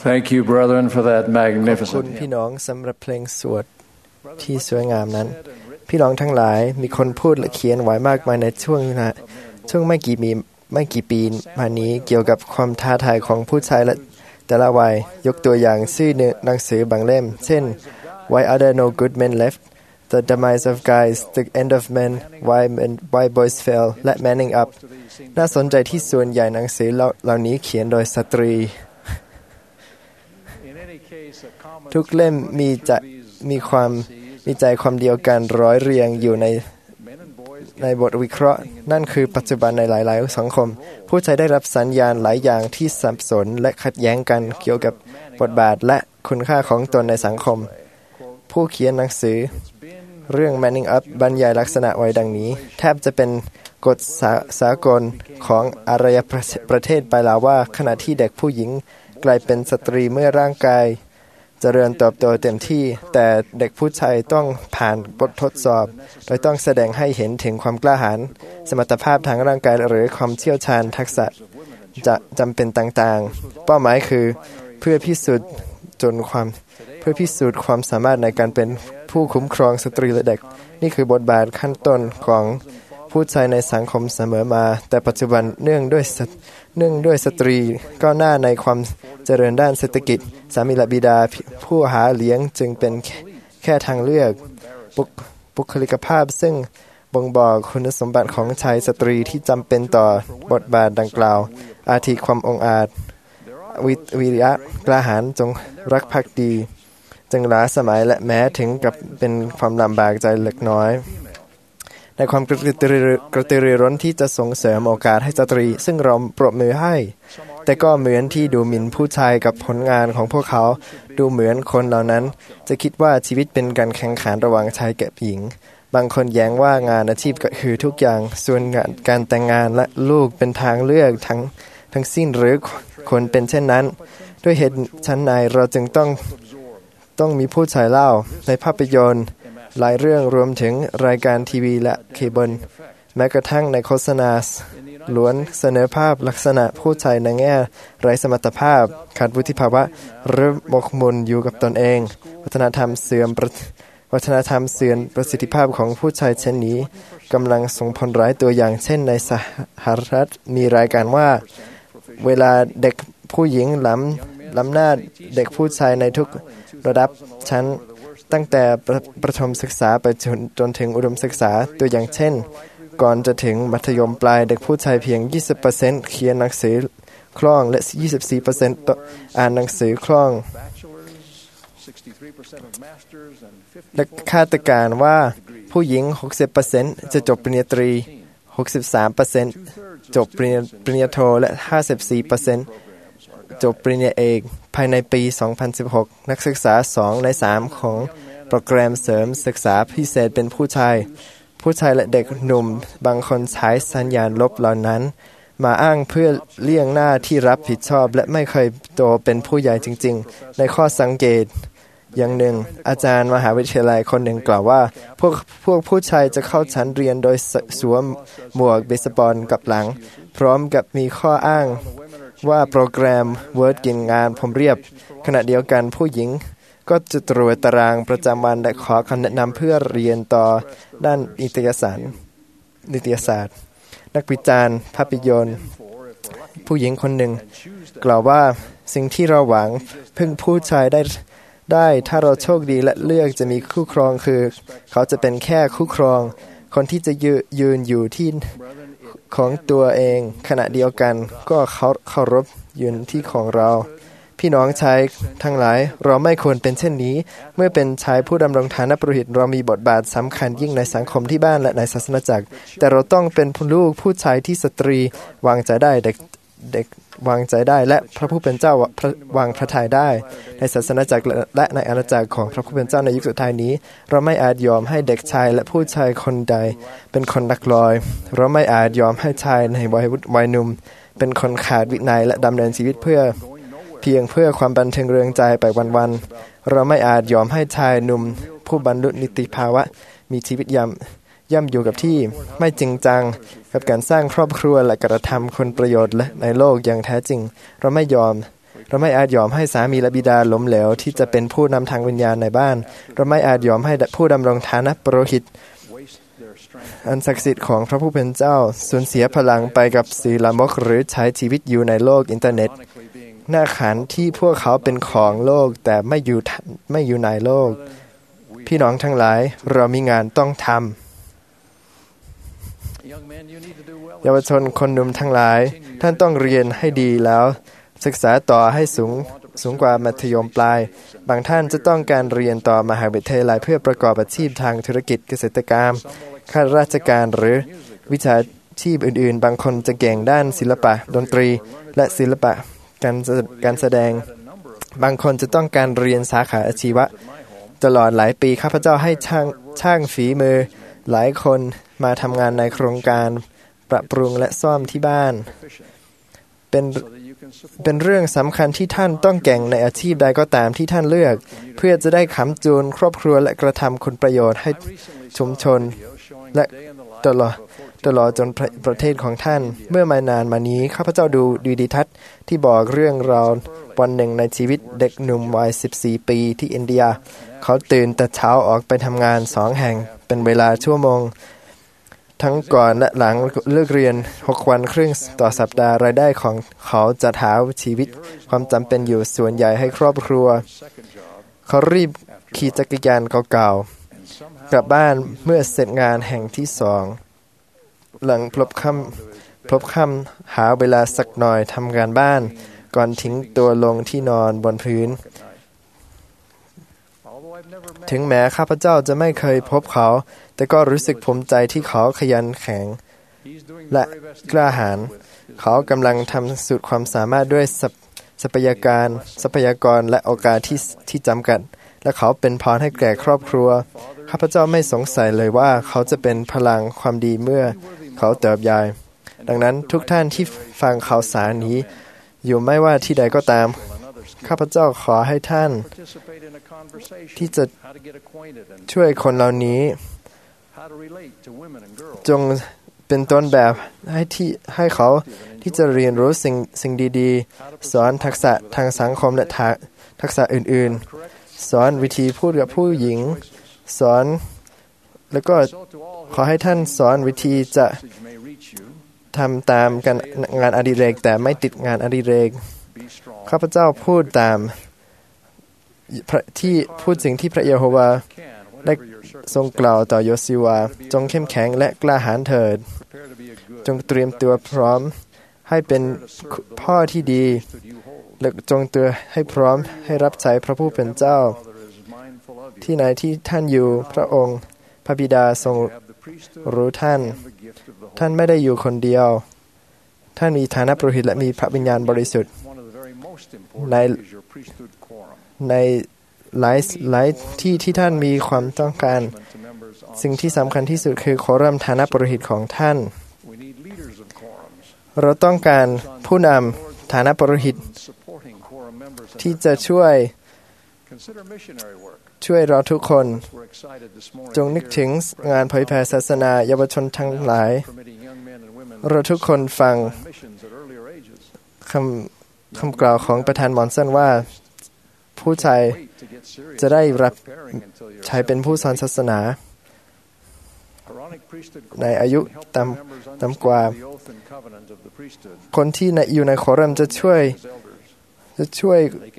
Thank you, brethren, for that ขอบคุณ magnificent พี่ hymn. น้องสำหรับเพลงสวดที่สวยงามนั้นพี่น้องทั้งหลายมีคนพูดและเขียนไว้มากมายในช่วงไม่กี่ปีมานี้เกี่ยวกับความท้าทายของผู้ชายและแต่ละวัยยกตัวอย่างชื่อหนังสือบางเล่มเช่น Why are there no good men left The Demise of Guys The End of Men Why Boys Fail และ Manning Up น่าสนใจที่ส่วนใหญ่หนังสือเหล่านี้เขียนโดยสตรีทุกเล่มมีใจความเดียวกันร้อยเรียงอยู่ในบทวิเคราะห์นั่นคือปัจจุบันในหลายๆสังคมผู้ชายได้รับสัญญาณหลายอย่างที่สับสนและขัดแย้งกันเกี่ยวกับบทบาทและคุณค่าของตนในสังคมผู้เขียนหนังสือเรื่อง Manning Up บรรยายลักษณะไว้ดังนี้แทบจะเป็นกฎสากลของอารยประเทศไปแล้วว่าขณะที่เด็กผู้หญิงกลายเป็นสตรีเมื่อร่างกายเจริญเติบโตเต็มที่แต่เด็กผู้ชายต้องผ่านบททดสอบโดยต้องแสดงให้เห็นถึงความกล้าหาญสมรรถภาพทางร่างกายหรือความเชี่ยวชาญทักษะจะจำเป็นต่างๆเป้าหมายคือเพื่อพิสูจน์ความสามารถในการเป็นผู้คุ้มครองสตรีและเด็กนี่คือบทบาทขั้นต้นของผู้ชายในสังคมเสมอมาแต่ปัจจุบันเนื่องด้วยสตรีก้าวหน้าในความเจริญด้านเศรษฐกิจสามีและบิดาผู้หาเลี้ยงจึงเป็นแค่ทางเลือกบุคลิกภาพซึ่งบ่งบอกคุณสมบัติของชายสตรีที่จำเป็นต่อบทบาทดังกล่าวอาทิความองอาจวิริยะกล้าหาญจงรักภักดีจึงล้าสมัยและแม้ถึงกับเป็นความลำบากใจเล็กน้อยในความกระตือรือร้นที่จะส่งเสริมโอกาสให้สตรีซึ่งเราปรบมือให้แต่ก็เหมือนที่ดูหมิ่นผู้ชายกับผลงานของพวกเขาดูเหมือนคนเหล่านั้นจะคิดว่าชีวิตเป็นการแข่งขันระหว่างชายกับหญิงบางคนแย้งว่างานอาชีพก็คือทุกอย่างส่วนการแต่งงานและลูกเป็นทางเลือกทั้งสิ้นหรือคนเป็นเช่นนั้นด้วยเหตุชั้นใดเราจึงต้องมีผู้ชายเล่าในภาพยนตร์หลายเรื่องรวมถึงรายการทีวีและเคเบิลแม้กระทั่งในโฆษณาล้วนเสนอภาพลักษณะผู้ชายในแง่ไร้สมรรถภาพขาดวุฒิภาวะหรือหมกมุ่นอยู่กับตนเองวัฒนธรรมเสื่อมประสิทธิภาพของผู้ชายเช่นนี้กำลังส่งผลร้ายตัวอย่างเช่นในสหรัฐมีรายการว่าเวลาเด็กผู้หญิงล้ำหน้าเด็กผู้ชายในทุกระดับชั้นตั้งแต่ประถมศึกษาไปจนถึงอุดมศึกษาตัวอย่างเช่นก่อนจะถึงมัธยมปลายเด็กผู้ชายเพียง 20% เขียนหนังสือคล่องและ 24% อ่านหนังสือคล่องและคาดการณ์ว่าผู้หญิง 60% จะจบปริญญาตรี 63% จบปริญญาโทและ 54% จบปริญญาเอกภายในปี 2016 นักศึกษา 2 ใน 3 ของโปรแกรมเสริมศึกษาพิเศษเป็นผู้ชายและเด็กหนุ่มบางคนใช้สัญญาณลบเหล่านั้นมาอ้างเพื่อเลี่ยงหน้าที่รับผิดชอบและไม่เคยโตเป็นผู้ใหญ่จริงๆในข้อสังเกตอย่างหนึ่งอาจารย์มหาวิทยาลัยคนหนึ่งกล่าวว่าพวกผู้ชายจะเข้าชั้นเรียนโดยสวมหมวกเบสบอลกับหลังพร้อมกับมีข้ออ้างว่าโปรแกรม Word กินงานผมเรียบขณะเดียวกันผู้หญิงก็จะตรวจตารางประจำวันและขอคำแนะนำเพื่อเรียนต่อด้านนิตยสารนักวิจารณ์ภาพยนตร์ผู้หญิงคนหนึ่งกล่าวว่าสิ่งที่เราหวังพึ่งผู้ชายได้ถ้าเราโชคดีและเลือกจะมีคู่ครองคือเขาจะเป็นแค่คู่ครองคนที่จะยืนอยู่ที่ของตัวเองขณะเดียวกันก็เคารพยืนที่ของเราพี่น้องชายทั้งหลายเราไม่ควรเป็นเช่นนี้เมื่อเป็นชายผู้ดำรงฐานะปุโรหิตเรามีบทบาทสำคัญยิ่งในสังคมที่บ้านและในศาสนาจักรแต่เราต้องเป็นลูกผู้ชายที่สตรีวางใจได้เด็กวางใจได้และพระผู้เป็นเจ้าวางพระทัยได้ในศาสนาจักรและในอาณาจักรของพระผู้เป็นเจ้าในยุคสุดท้ายนี้เราไม่อาจยอมให้เด็กชายและผู้ชายคนใดเป็นคนลักลอยเราไม่อาจยอมให้ชายในวัยหนุ่มเป็นคนขาดวินัยและดำเนินชีวิตเพียงเพื่อความบันเทิงเริงใจไปวันๆเราไม่อาจยอมให้ชายหนุ่มผู้บรรลุนิติภาวะมีชีวิตย่ำอยู่กับที่ไม่จริงจังกับการสร้างครอบครัวและกระทำคุณประโยชน์และในโลกอย่างแท้จริงเราไม่ยอมเราไม่อาจยอมให้สามีและบิดาล้มเหลวที่จะเป็นผู้นำทางวิญญาณในบ้านเราไม่อาจยอมให้ผู้ดำรงฐานะปโรหิตอันศักดิ์สิทธิ์ของพระผู้เป็นเจ้าสูญเสียพลังไปกับสื่อลามกหรือใช้ชีวิตอยู่ในโลกอินเทอร์เน็ตหน้าขันที่พวกเขาเป็นของโลกแต่ไม่อยู่ในโลกพี่น้องทั้งหลายเรามีงานต้องทำเยาวชนคนหนุ่มทั้งหลายท่านต้องเรียนให้ดีแล้วศึกษาต่อให้สูงกว่ามัธยมปลายบางท่านจะต้องการเรียนต่อมหาวิทยาลัยเพื่อประกอบอาชีพทางธุรกิจเกษตรกรรมข้าราชการหรือวิชาชีพอื่นๆบางคนจะเก่งด้านศิลปะดนตรีและศิลปะการแสดงบางคนจะต้องการเรียนสาขาอาชีวะตลอดหลายปีข้าพเจ้าให้ช่างฝีมือหลายคนมาทำงานในโครงการปรับปรุงและซ่อมที่บ้านเป็นเรื่องสำคัญที่ท่านต้องเก่งในอาชีพใดก็ตามที่ท่านเลือกเพื่อจะได้ค้ำจูนครอบครัวและกระทำคุณประโยชน์ให้ชุมชนและตลอดจนประเทศของท่านเมื่อไม่นานมานี้ข้าพเจ้าดูวิดีทัศน์ที่บอกเรื่องราววันหนึ่งในชีวิตเด็กหนุ่มวัย14 ปีที่อินเดียเขาตื่นแต่เช้าออกไปทำงาน2 แห่งเป็นเวลาชั่วโมงทั้งก่อนและหลังเลิกเรียน6 วันครึ่งต่อสัปดาห์รายได้ของเขาจะหาชีวิตความจำเป็นอยู่ส่วนใหญ่ให้ครอบครัวเขารีบขี่จักรยานเก่าๆกลับบ้านเมื่อเสร็จงานแห่งที่2หลังพลบค่ำหาเวลาสักหน่อยทำงานบ้านก่อนทิ้งตัวลงที่นอนบนพื้นถึงแม้ข้าพเจ้าจะไม่เคยพบเขาแต่ก็รู้สึกภูมิใจที่เขาขยันแข็งและกล้าหาญเขากำลังทำสุดความสามารถด้วยทรัพยากรและโอกาสที่จำกัดและเขาเป็นพรให้แก่ครอบครัวข้าพเจ้าไม่สงสัยเลยว่าเขาจะเป็นพลังความดีเมื่อเขาเติบใหญ่ดังนั้นทุกท่านที่ฟังข่าวสารนี้อยู่ไม่ว่าที่ใดก็ตามข้าพเจ้าขอให้ท่านที่จะช่วยคนเหล่านี้จงเป็นต้นแบบให้เขาที่จะเรียนรู้สิ่งดีๆสอนทักษะทางสังคมและทักษะอื่นๆสอนวิธีพูดกับผู้หญิงสอนแล้วก็ขอให้ท่านสอนวิธีจะทำตามงานอดิเรกแต่ไม่ติดงานอดิเรกข้าพเจ้าพูดสิ่งที่พระเยโฮวาห์ได้ทรงกล่าวต่อโยชูวาจงเข้มแข็งและกล้าหาญเถิดจงเตรียมตัวพร้อมให้เป็นพ่อที่ดีและจงตัวให้พร้อมให้รับใช้พระผู้เป็นเจ้าที่ไหนที่ท่านอยู่พระองค์พระบิดาทรงรู้ท่านไม่ได้อยู่คนเดียวท่านมีฐานะปุโรหิตและมีพระวิญญาณบริสุทธิ์ในหลายที่ท่านมีความต้องการสิ่งที่สำคัญที่สุดคือโครัมฐานะปุโรหิตของท่านเราต้องการผู้นำฐานะปุโรหิตที่จะช่วยเราทุกคนจงนึกถึงงานเผยแผ่ศาสนาเยาวชนทั้งหลายเราทุกคนฟังคำกล่าวของประธานมอนสันว่าผู้ชายจะได้รับใช้เป็นผู้สอนศาสนาในอายุต่ำกว่าคนที่อยู่ในโครัมจะช่วย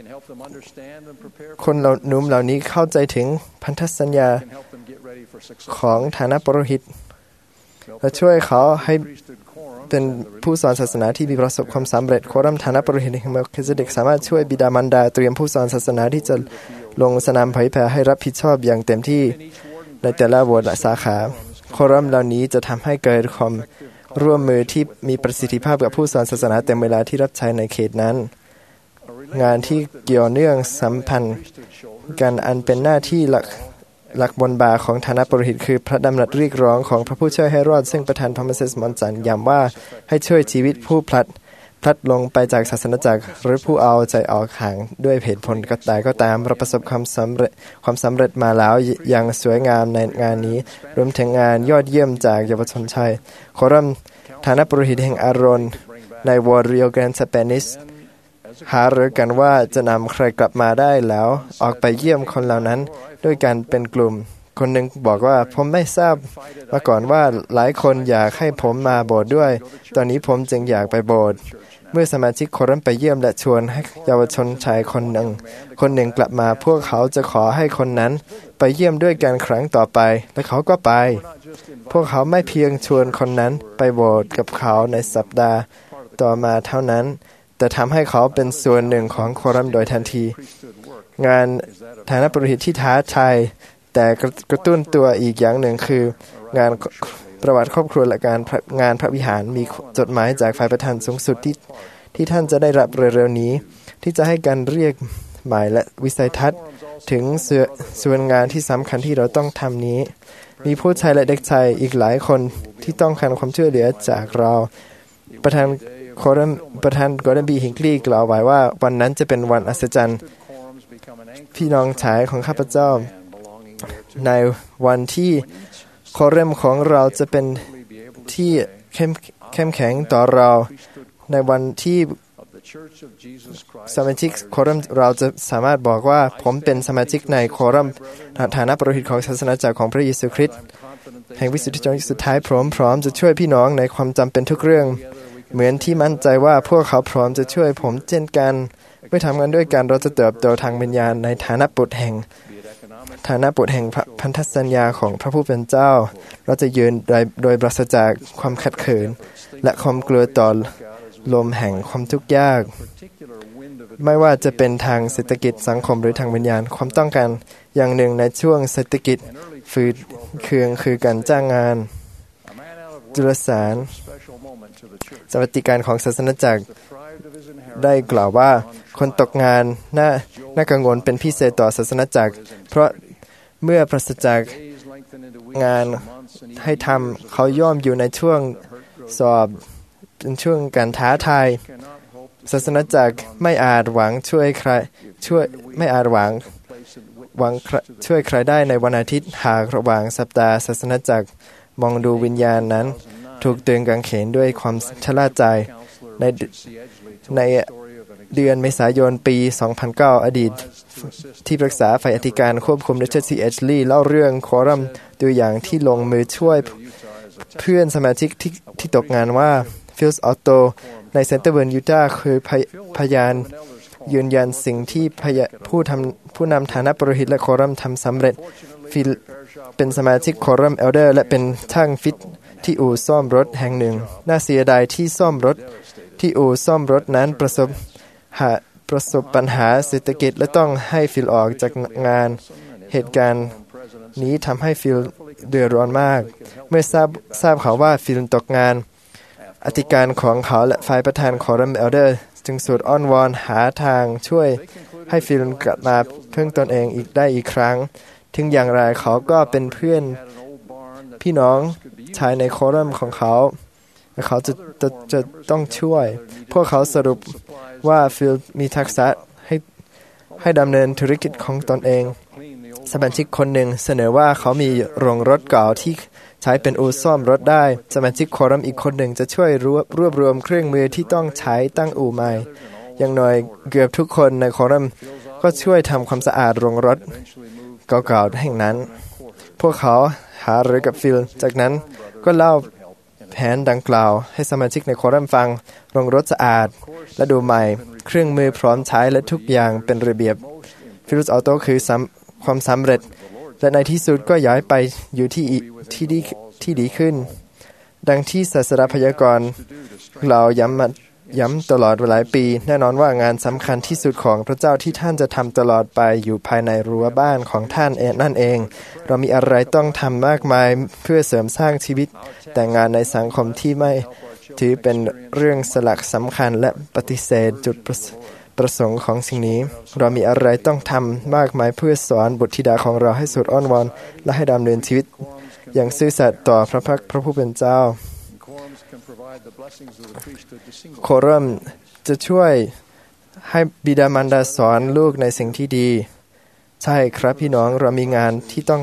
คนหนุ่มเหล่านี้เข้าใจถึงพันธสัญญาของฐานะปุโรหิตและช่วยเขาให้เป็นผู้สอนศาสนาที่มีประสบความสำเร็จโครัมฐานะปุโรหิตแห่งเมลคิเซเดกสามารถช่วยบิดามารดาเตรียมผู้สอนศาสนาที่จะลงสนามเผยแผ่ให้รับผิดชอบอย่างเต็มที่ในแต่ละบทและสาขาโครัมเหล่านี้จะทำให้เกิดความร่วมมือที่มีประสิทธิภาพกับผู้สอนศาสนาเต็มเวลาที่รับใช้ในเขตนั้นงานที่เกี่ยวเนื่องสัมพันธ์กันอันเป็นหน้าที่หลักบนบาของฐานะปุโรหิตคือพระดำรัสเรียกร้องของพระผู้ช่วยให้รอดซึ่งประธานพระเมสเซสมอนสันย้ำว่าให้ช่วยชีวิตผู้พลัดลงไปจากศาสนาจักรหรือผู้เอาใจออกห่างด้วยเหตุผลก็ตามเราประสบความสำเร็จมาแล้วอย่างสวยงามในงานนี้รวมถึงงานยอดเยี่ยมจากเยาวชนชายโครัมฐานะปุโรหิตแห่งอารอนในวอร์เรียลแกรนด์สเปนิสหารือกันว่าจะนำใครกลับมาได้แล้วออกไปเยี่ยมคนเหล่านั้นด้วยกันเป็นกลุ่มคนหนึ่งบอกว่าผมไม่ทราบมาก่อนว่าหลายคนอยากให้ผมมาโบสถ์ด้วยตอนนี้ผมจึงอยากไปโบสถ์เมื่อสมาชิกโครัมไปเยี่ยมและชวนให้เยาวชนชายคนหนึ่งกลับมาพวกเขาจะขอให้คนนั้นไปเยี่ยมด้วยกันครั้งต่อไปและเขาก็ไปพวกเขาไม่เพียงชวนคนนั้นไปโบสถ์กับเขาในสัปดาห์ต่อมาเท่านั้นแต่ทำให้เขาเป็นส่วนหนึ่งของโครัมโดยทันทีงานฐานะปุโรหิตที่ท้าทายแต่กระตุ้นตัวอีกอย่างหนึ่งคืองานประวัติครอบครัวและงานพระวิหารมีจดหมายจากฝ่ายประธานสูงสุดที่ท่านจะได้รับเร็วๆนี้ที่จะให้การเรียกหมายและวิสัยทัศน์ถึงส่วนงานที่สำคัญที่เราต้องทำนี้มีผู้ชายและเด็กชายอีกหลายคนที่ต้องการความช่วยเหลือจากเราประธานกอร์ดอนบีฮิงคลีย์กล่าวไว้ว่าวันนั้นจะเป็นวันอัศจรรย์พี่น้องชายของข้าพเจ้าในวันที่โครัมของเราจะเป็นที่เข้มแข็งต่อเราในวันที่สมาชิกโครัมเราจะสามารถบอกว่าผมเป็นสมาชิกในโครัมฐานะปุโรหิตของศาสนาจักรของพระเยซูคริสต์แห่งวิสุทธิชนสุดท้ายพร้อมจะช่วยพี่น้องในความจำเป็นทุกเรื่องเหมือนที่มั่นใจว่าพวกเขาพร้อมจะช่วยผมเช่นกันเมื่อทำงานด้วยกันเราจะเติบโตทางวิญญาณในฐานะบุตรแห่งพันธสัญญาของพระผู้เป็นเจ้าเราจะยืนโดยปราศจากความขัดเขินและความกลัวต่อลมแห่งความทุกข์ยากไม่ว่าจะเป็นทางเศรษฐกิจสังคมหรือทางวิญญาณความต้องการอย่างหนึ่งในช่วงเศรษฐกิจฝืดเคืองคือการจ้างงานจุลสารสวัสดิการของศาสนาจักรได้กล่าวว่าคนตกงานน่ากังวลเป็นพิเศษต่อศาสนาจักรเพราะเมื่อปราศจากงานให้ทำเขาย่อมอยู่ในช่วงสอบเป็นช่วงการท้าทายศาสนาจักรไม่อาจหวังช่วยใครช่วยใครได้ในวันอาทิตย์หากระหว่างสัปดาห์ศาสนาจักรมองดูวิญญาณนั้นถูกตึงกางเขนด้วยความชราใจในเดือนเมษายนปี 2009 อดีตที่ปรึกษาฝ่ายอธิการควบคุมริชาร์ด ซี เอช ลีเล่าเรื่องโครัมตัวอย่างที่ลงมือช่วยเพื่อนสมาชิกที่ตกงานว่าฟิลส์ออตโตในเซนเตอร์เวิร์นยูตาห์คือพยานยืนยันสิ่งที่ผู้นำฐานะปุโรหิตและโครัมทำสำเร็จฟิลเป็นสมาชิกโครัมเอลเดอร์และเป็นช่างฟิตที่อู่ซ่อมรถแห่งหนึ่งน่าเสียดายที่อู่ซ่อมรถนั้นประสบปัญหาเศรษฐกิจและต้องให้ฟิลออกจากงานเหตุการณ์นี้ทำให้ฟิลเดือดร้อนมากเมื่อทราบข่าวว่าฟิลตกงานอธิการของเขาและฝ่ายประธานโครัมเอลเดอร์จึงสูดอ้อนวอนหาทางช่วยให้ฟิลกลับมาพึ่งตนเองอีกครั้งถึงอย่างไรเขาก็เป็นเพื่อนพี่น้องชายในโครัมของเขาและเขาจะต้องช่วยพวกเขาสรุปว่าฟิลมีทักษะให้ดำเนินธุรกิจของตนเองสมาชิกคนหนึ่งเสนอว่าเขามีโรงรถเก่าที่ใช้เป็นอู่ซ่อมรถได้สมาชิกโครัมอีกคนหนึ่งจะช่วยรวบรวมเครื่องมือที่ต้องใช้ตั้งอู่ใหม่อย่างน้อยเกือบทุกคนในโครัมก็ช่วยทำความสะอาดโรงรถเก่าๆแห่งนั้นพวกเขาหารือกับฟิลจากนั้นก็เล่าแผนดังกล่าวให้สมาชิกในโครัมฟังโรงรถสะอาดและดูใหม่เครื่องมือพร้อมใช้และทุกอย่างเป็นระเบียบฟิลส์ออโต้คือความสำเร็จและในที่สุดก็ย้ายไปอยู่ที่ดีขึ้นดังที่ศาสดาพยากรณ์กล่าวย้ำตลอดหลายปีแน่นอนว่างานสำคัญที่สุดของพระเจ้าที่ท่านจะทำตลอดไปอยู่ภายในรั้วบ้านของท่านนั่นเองเรามีอะไรต้องทำมากมายเพื่อเสริมสร้างชีวิตแต่งานในสังคมที่ไม่ถือเป็นเรื่องสลักสำคัญและปฏิเสธจุดประสงค์ของสิ่งนี้เรามีอะไรต้องทำมากมายเพื่อสอนบุตรธิดาของเราให้สุดอ้อนวอนและให้ดำเนินชีวิตอย่างซื่อสัตย์ต่อพระพักตร์พระผู้เป็นเจ้าโครัมจะช่วยให้บิดามารดาสอนลูกในสิ่งที่ดีใช่ครับพี่น้องเรามีงานที่ต้อง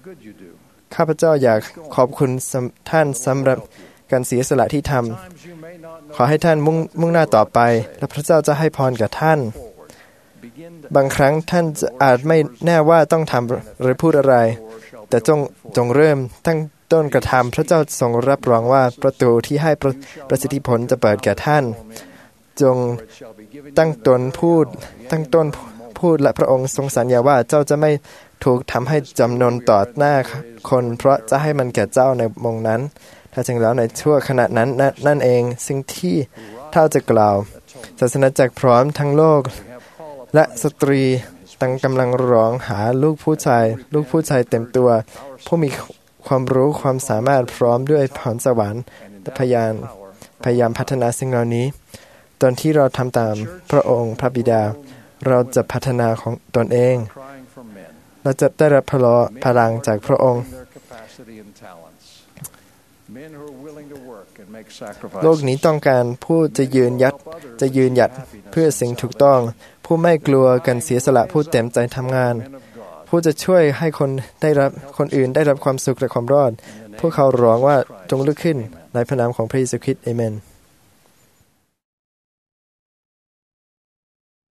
ทำข้าพเจ้าอยากขอบคุณท่านสำหรับการเสียสละที่ทำขอให้ท่านมุ่งหน้าต่อไปและพระเจ้าจะให้พรกับท่านบางครั้งท่านอาจไม่แน่ว่าต้องทำหรือพูดอะไรแต่จงเริ่มตั้งต้นกระทำพระเจ้าทรงรับรองว่าประตูที่ให้ประสิทธิผลจะเปิดแก่ท่านจงตั้งต้นพูดและพระองค์ทรงสัญญาว่าเจ้าจะไม่ถูกทำให้จำนนต่อหน้าคนเพราะจะให้มันแก่เจ้าในมงนั้นถ้าจริงแล้วในชั่วขณะนั้นนั่นเองสิ่งที่เท่าจะกล่าวศาสนาจักรพร้อมทั้งโลกและสตรีตั้งกำลังร้องหาลูกผู้ชายเต็มตัวผู้มีความรู้ความสามารถพร้อมด้วยพรสวรรค์พยายามพัฒนาสิ่งเหล่านี้ตอนที่เราทำตามพระองค์พระบิดาเราจะพัฒนาของตนเองเราจะได้รับพลังจากพระองค์โลกนี้ต้องการผู้จะยืนหยัดเพื่อสิ่งถูกต้องผู้ไม่กลัวกันเสียสละผู้เต็มใจทำงานผู้จะช่วยให้คนอื่นได้รับความสุขและความรอดพวกเขาร้องว่าจงลุกขึ้นในพระนามของพระเยซูคริสต์อาเมน